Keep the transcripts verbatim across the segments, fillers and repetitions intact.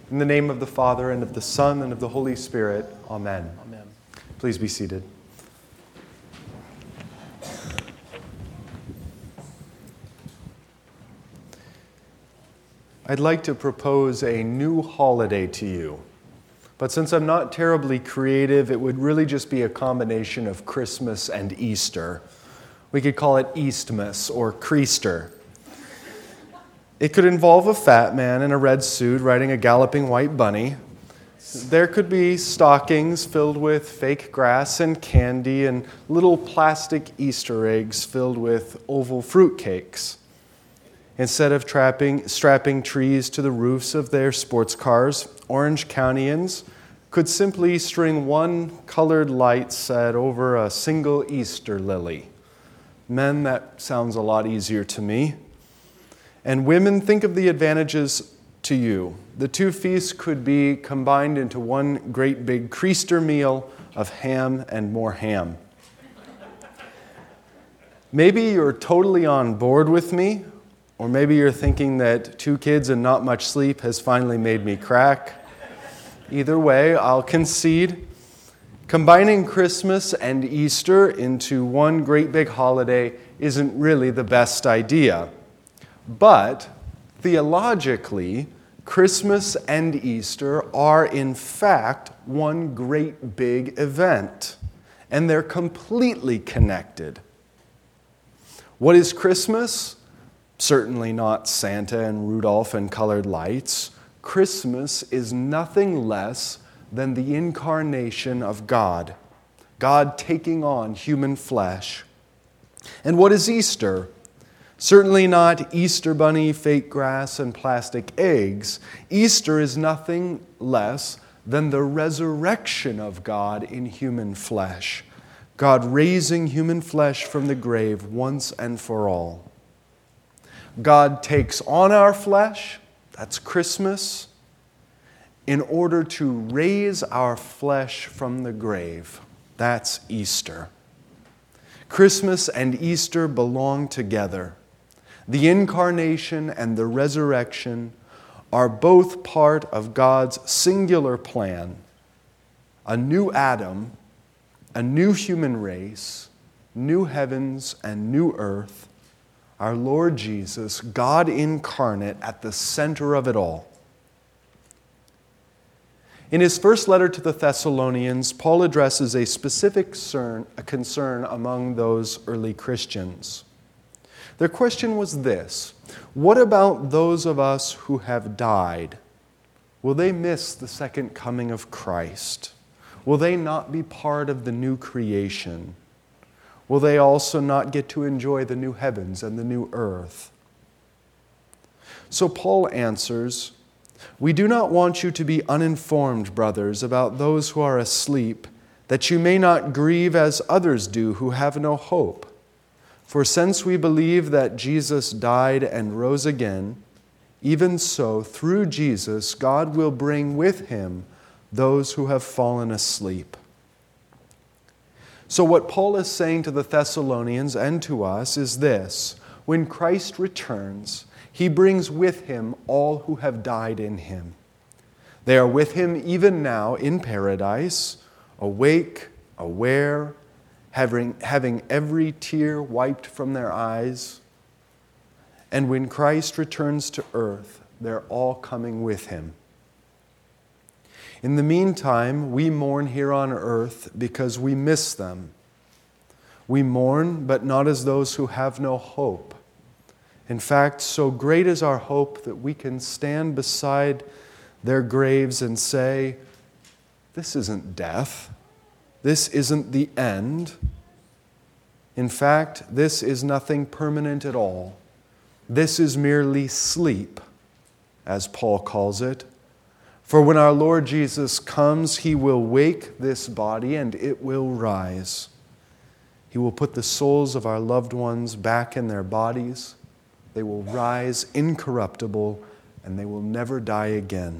In the name of the Father, and of the Son, and of the Holy Spirit. Amen. Amen. Please be seated. I'd like to propose a new holiday to you. But since I'm not terribly creative, it would really just be a combination of Christmas and Easter. We could call it Eastmas or Creaster. It could involve a fat man in a red suit riding a galloping white bunny. There could be stockings filled with fake grass and candy and little plastic Easter eggs filled with oval fruit cakes. Instead of trapping, strapping trees to the roofs of their sports cars, Orange Countyans could simply string one colored light set over a single Easter lily. Men, that sounds a lot easier to me. And women, think of the advantages to you. The two feasts could be combined into one great big Creaster meal of ham and more ham. Maybe you're totally on board with me, or maybe you're thinking that two kids and not much sleep has finally made me crack. Either way, I'll concede. Combining Christmas and Easter into one great big holiday isn't really the best idea. But theologically, Christmas and Easter are in fact one great big event, and they're completely connected. What is Christmas? Certainly not Santa and Rudolph and colored lights. Christmas is nothing less than the incarnation of God, God taking on human flesh. And what is Easter? Certainly not Easter bunny, fake grass, and plastic eggs. Easter is nothing less than the resurrection of God in human flesh, God raising human flesh from the grave once and for all. God takes on our flesh, that's Christmas, in order to raise our flesh from the grave. That's Easter. Christmas and Easter belong together. The incarnation and the resurrection are both part of God's singular plan. A new Adam, a new human race, new heavens and new earth, our Lord Jesus, God incarnate, at the center of it all. In his first letter to the Thessalonians, Paul addresses a specific concern among those early Christians. Their question was this: what about those of us who have died? Will they miss the second coming of Christ? Will they not be part of the new creation? Will they also not get to enjoy the new heavens and the new earth? So Paul answers, "We do not want you to be uninformed, brothers, about those who are asleep, that you may not grieve as others do who have no hope. For since we believe that Jesus died and rose again, even so, through Jesus, God will bring with him those who have fallen asleep." So what Paul is saying to the Thessalonians and to us is this: when Christ returns, he brings with him all who have died in him. They are with him even now in paradise, awake, aware, having, having every tear wiped from their eyes. And when Christ returns to earth, they're all coming with him. In the meantime, we mourn here on earth because we miss them. We mourn, but not as those who have no hope. In fact, so great is our hope that we can stand beside their graves and say, this isn't death. This isn't the end. In fact, this is nothing permanent at all. This is merely sleep, as Paul calls it. For when our Lord Jesus comes, he will wake this body and it will rise. He will put the souls of our loved ones back in their bodies. They will rise incorruptible and they will never die again.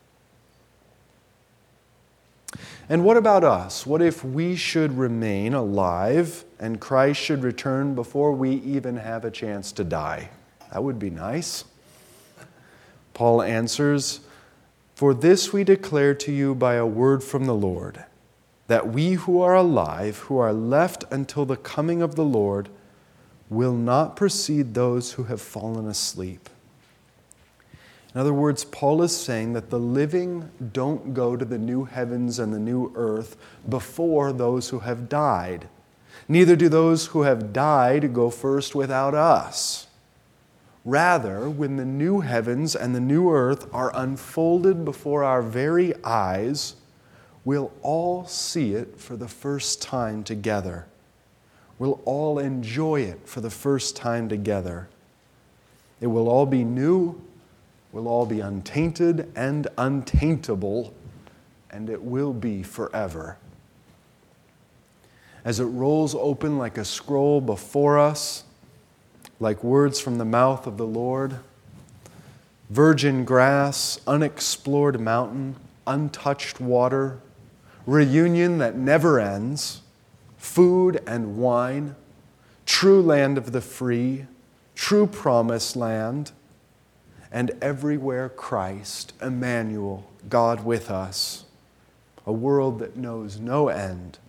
And what about us? What if we should remain alive and Christ should return before we even have a chance to die? That would be nice. Paul answers, For this we declare to you by a word from the Lord, that we who are alive, who are left until the coming of the Lord, will not precede those who have fallen asleep. In other words, Paul is saying that the living don't go to the new heavens and the new earth before those who have died. Neither do those who have died go first without us. Rather, when the new heavens and the new earth are unfolded before our very eyes, we'll all see it for the first time together. We'll all enjoy it for the first time together. It will all be new, we'll all be untainted and untaintable, and it will be forever. As it rolls open like a scroll before us, like words from the mouth of the Lord, virgin grass, unexplored mountain, untouched water, reunion that never ends, food and wine, true land of the free, true promised land, and everywhere Christ, Emmanuel, God with us, a world that knows no end.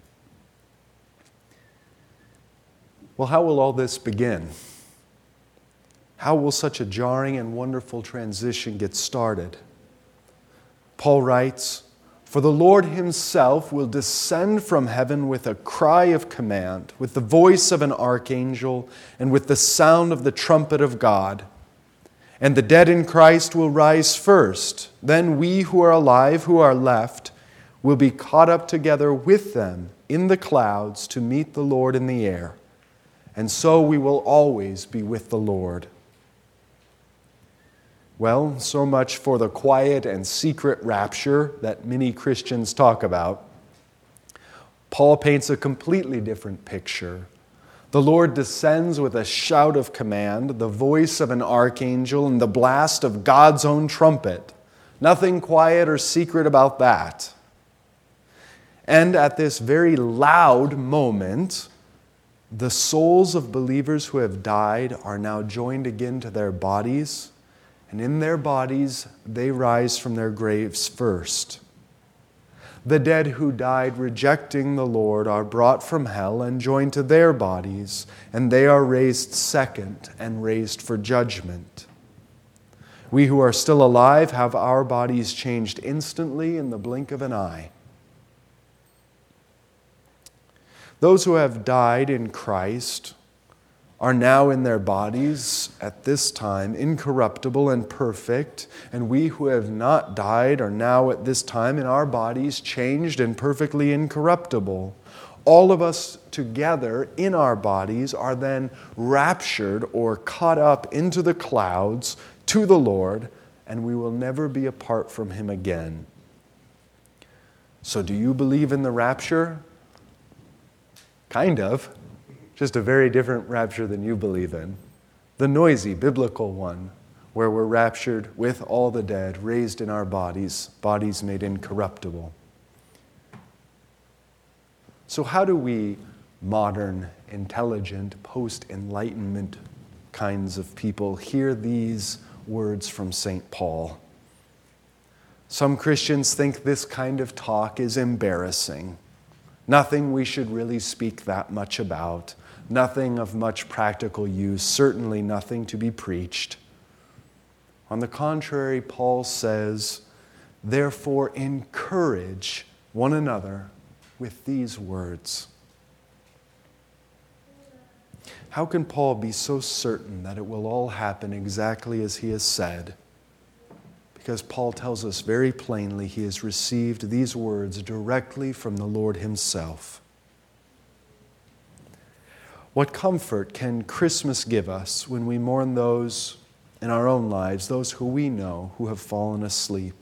Well, how will all this begin? How will such a jarring and wonderful transition get started? Paul writes, "For the Lord himself will descend from heaven with a cry of command, with the voice of an archangel, and with the sound of the trumpet of God. And the dead in Christ will rise first. Then we who are alive, who are left, will be caught up together with them in the clouds to meet the Lord in the air. And so we will always be with the Lord." Well, so much for the quiet and secret rapture that many Christians talk about. Paul paints a completely different picture. The Lord descends with a shout of command, the voice of an archangel, and the blast of God's own trumpet. Nothing quiet or secret about that. And at this very loud moment, the souls of believers who have died are now joined again to their bodies, and in their bodies they rise from their graves first. The dead who died rejecting the Lord are brought from hell and joined to their bodies, and they are raised second and raised for judgment. We who are still alive have our bodies changed instantly in the blink of an eye. Those who have died in Christ are now in their bodies at this time incorruptible and perfect, and we who have not died are now at this time in our bodies changed and perfectly incorruptible. All of us together in our bodies are then raptured or caught up into the clouds to the Lord, and we will never be apart from Him again. So do you believe in the rapture? Kind of. Just a very different rapture than you believe in. The noisy, biblical one, where we're raptured with all the dead, raised in our bodies, bodies made incorruptible. So how do we modern, intelligent, post-enlightenment kinds of people hear these words from Saint Paul? Some Christians think this kind of talk is embarrassing. Nothing we should really speak that much about. Nothing of much practical use, certainly nothing to be preached. On the contrary, Paul says, "Therefore encourage one another with these words." How can Paul be so certain that it will all happen exactly as he has said? Because Paul tells us very plainly he has received these words directly from the Lord himself. What comfort can Christmas give us when we mourn those in our own lives, those who we know who have fallen asleep?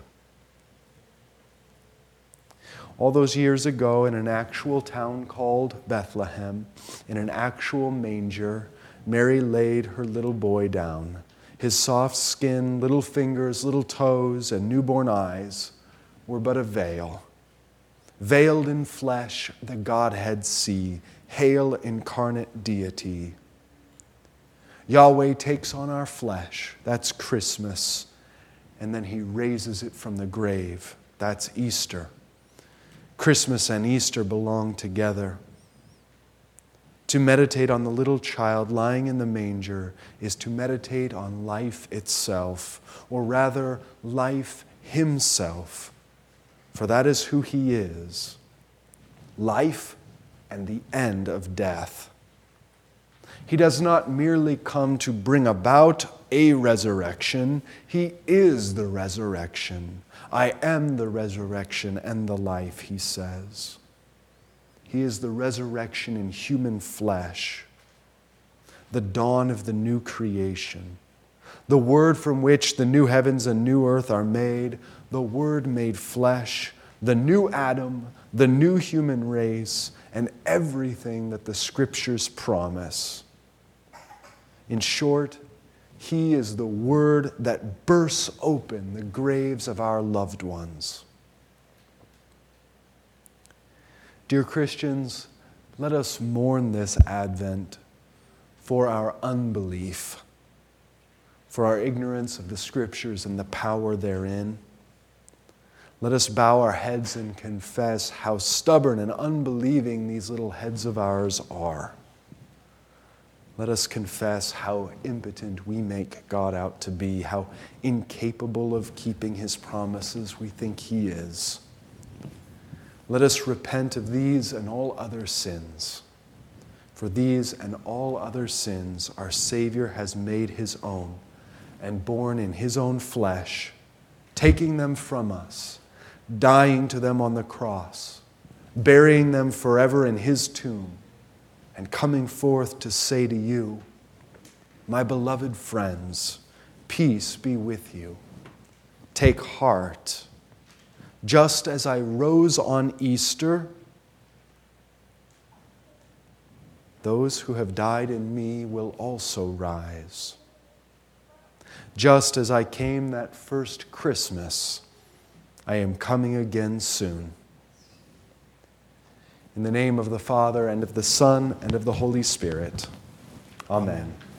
All those years ago, in an actual town called Bethlehem, in an actual manger, Mary laid her little boy down. His soft skin, little fingers, little toes, and newborn eyes were but a veil. Veiled in flesh, the Godhead see. Hail, incarnate deity. Yahweh takes on our flesh. That's Christmas. and then he raises it from the grave. That's Easter. Christmas and Easter belong together. To meditate on the little child lying in the manger is to meditate on life itself, or rather, life himself, for that is who he is, life and the end of death. He does not merely come to bring about a resurrection, he is the resurrection. I am the resurrection and the life, he says. He is the resurrection in human flesh, the dawn of the new creation, the Word from which the new heavens and new earth are made, the Word made flesh, the new Adam, the new human race, and everything that the Scriptures promise. In short, he is the Word that bursts open the graves of our loved ones. Dear Christians, let us mourn this Advent for our unbelief, for our ignorance of the Scriptures and the power therein. Let us bow our heads and confess how stubborn and unbelieving these little heads of ours are. Let us confess how impotent we make God out to be, how incapable of keeping His promises we think He is. Let us repent of these and all other sins. For these and all other sins our Savior has made His own and borne in His own flesh, taking them from us, dying to them on the cross, burying them forever in His tomb, and coming forth to say to you, my beloved friends, peace be with you. Take heart. Just as I rose on Easter, those who have died in me will also rise. Just as I came that first Christmas, I am coming again soon. In the name of the Father, and of the Son, and of the Holy Spirit. Amen.